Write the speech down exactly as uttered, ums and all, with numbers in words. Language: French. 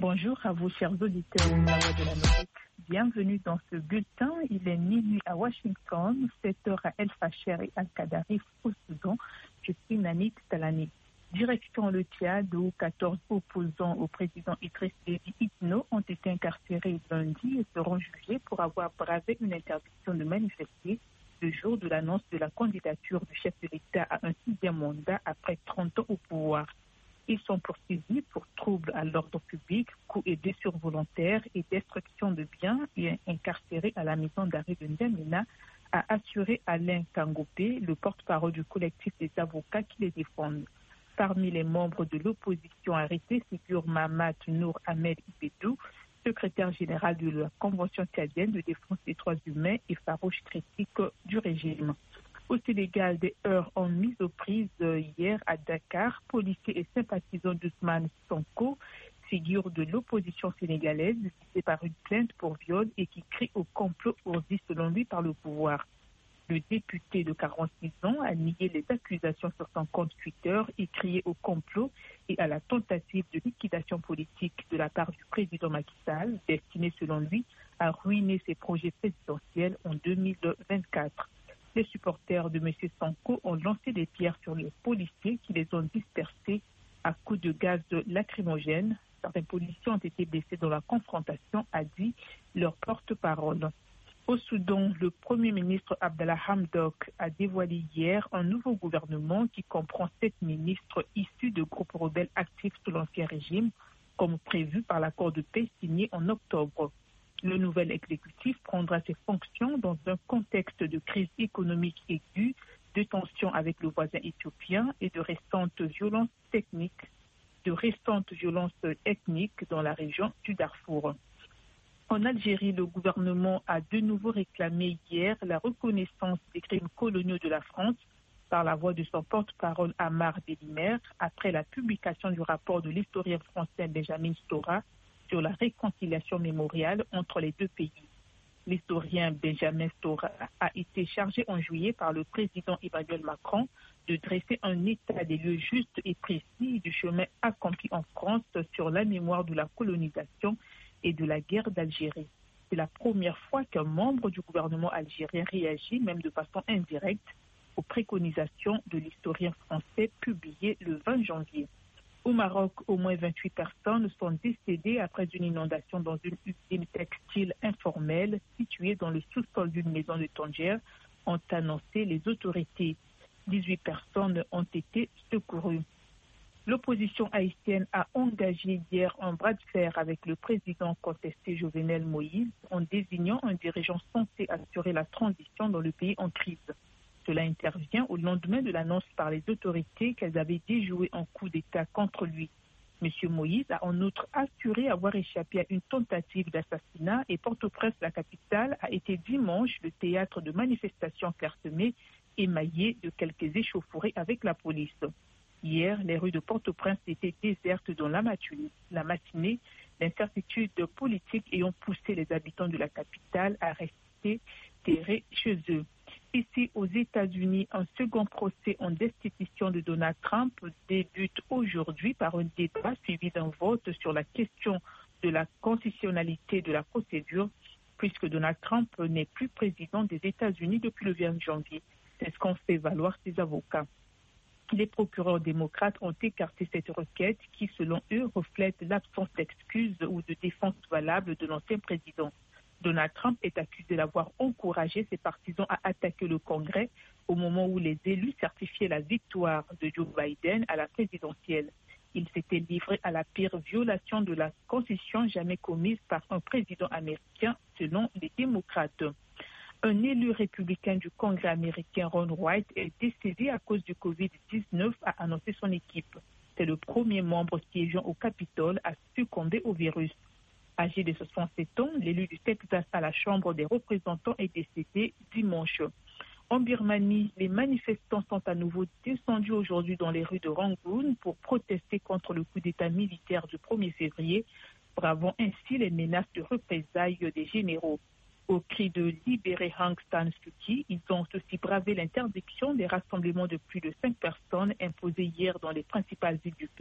Bonjour à vous, chers auditeurs de la Voix de l'Amérique. Bienvenue dans ce bulletin. Il est minuit à Washington, sept heures à El Fasher et Al-Qadarif au Soudan. Je suis Nanit Talani. Direction le Tchad, où quatorze opposants au président Idriss Déby Itno ont été incarcérés lundi et seront jugés pour avoir bravé une interdiction de manifester le jour de l'annonce de la candidature du chef de l'État à un sixième mandat après trente ans au pouvoir. Ils sont poursuivis pour troubles à l'ordre public, coups et blessures volontaires et destruction de biens et incarcérés à la maison d'arrêt de N'Djamena, a assuré Alain Kangopé, le porte-parole du collectif des avocats qui les défendent. Parmi les membres de l'opposition arrêtés figure Mahamat Nour Ahmed Ibedou, secrétaire général de la Convention tchadienne de défense des droits humains et farouche critique du régime. Au Sénégal, des heurts ont mis aux prises hier à Dakar. Policiers et sympathisants d'Ousmane Sonko, figure de l'opposition sénégalaise, visée par une plainte pour viol et qui crie au complot ourdi selon lui par le pouvoir. Le député de quarante-six ans a nié les accusations sur son compte Twitter et crié au complot et à la tentative de liquidation politique de la part du président Macky Sall, destiné selon lui à ruiner ses projets présidentiels en deux mille vingt-quatre. Les supporters de M. Sonko ont lancé des pierres sur les policiers qui les ont dispersés à coups de gaz lacrymogène. Certains policiers ont été blessés dans la confrontation, a dit leur porte-parole. Au Soudan, le Premier ministre Abdallah Hamdok a dévoilé hier un nouveau gouvernement qui comprend sept ministres issus de groupes rebelles actifs sous l'Ancien Régime, comme prévu par l'accord de paix signé en octobre. Le nouvel exécutif prendra ses fonctions dans un contexte de crise économique aiguë, de tensions avec le voisin éthiopien et de récentes violences techniques, de récentes violences ethniques dans la région du Darfour. En Algérie, le gouvernement a de nouveau réclamé hier la reconnaissance des crimes coloniaux de la France par la voix de son porte-parole Amar Delimer après la publication du rapport de l'historien français Benjamin Stora sur la réconciliation mémoriale entre les deux pays. L'historien Benjamin Stora a été chargé en juillet par le président Emmanuel Macron de dresser un état des lieux juste et précis du chemin accompli en France sur la mémoire de la colonisation et de la guerre d'Algérie. C'est la première fois qu'un membre du gouvernement algérien réagit, même de façon indirecte, aux préconisations de l'historien français publiées le vingt janvier. Au Maroc, au moins vingt-huit personnes sont décédées après une inondation dans une usine textile informelle située dans le sous-sol d'une maison de Tanger, ont annoncé les autorités. dix-huit personnes ont été secourues. L'opposition haïtienne a engagé hier un bras de fer avec le président contesté Jovenel Moïse en désignant un dirigeant censé assurer la transition dans le pays en crise. Cela intervient au lendemain de l'annonce par les autorités qu'elles avaient déjoué un coup d'État contre lui. M. Moïse a en outre assuré avoir échappé à une tentative d'assassinat et Port-au-Prince, la capitale, a été dimanche le théâtre de manifestations clairsemées émaillées de quelques échauffourées avec la police. Hier, les rues de Port-au-Prince étaient désertes dans la matinée. La matinée, l'incertitude politique ayant poussé les habitants de la capitale à rester terrés chez eux. Ici, aux États-Unis, un second procès en destitution de Donald Trump débute aujourd'hui par un débat suivi d'un vote sur la question de la constitutionnalité de la procédure, puisque Donald Trump n'est plus président des États-Unis depuis le vingt janvier. C'est ce qu'ont fait valoir ses avocats. Les procureurs démocrates ont écarté cette requête qui, selon eux, reflète l'absence d'excuses ou de défense valable de l'ancien président. Donald Trump est accusé d'avoir encouragé ses partisans à attaquer le Congrès au moment où les élus certifiaient la victoire de Joe Biden à la présidentielle. Il s'était livré à la pire violation de la Constitution jamais commise par un président américain, selon les démocrates. Un élu républicain du Congrès américain, Ron White, est décédé à cause du covid dix-neuf, a annoncé son équipe. C'est le premier membre siégeant au Capitole à succomber au virus. Âgé de soixante-sept ans, l'élu du Texas à la Chambre des représentants est décédé dimanche. En Birmanie, les manifestants sont à nouveau descendus aujourd'hui dans les rues de Rangoon pour protester contre le coup d'État militaire du premier février, bravant ainsi les menaces de représailles des généraux. Au cri de libérer Aung San Suu Kyi, ils ont aussi bravé l'interdiction des rassemblements de plus de cinq personnes imposée hier dans les principales villes du pays.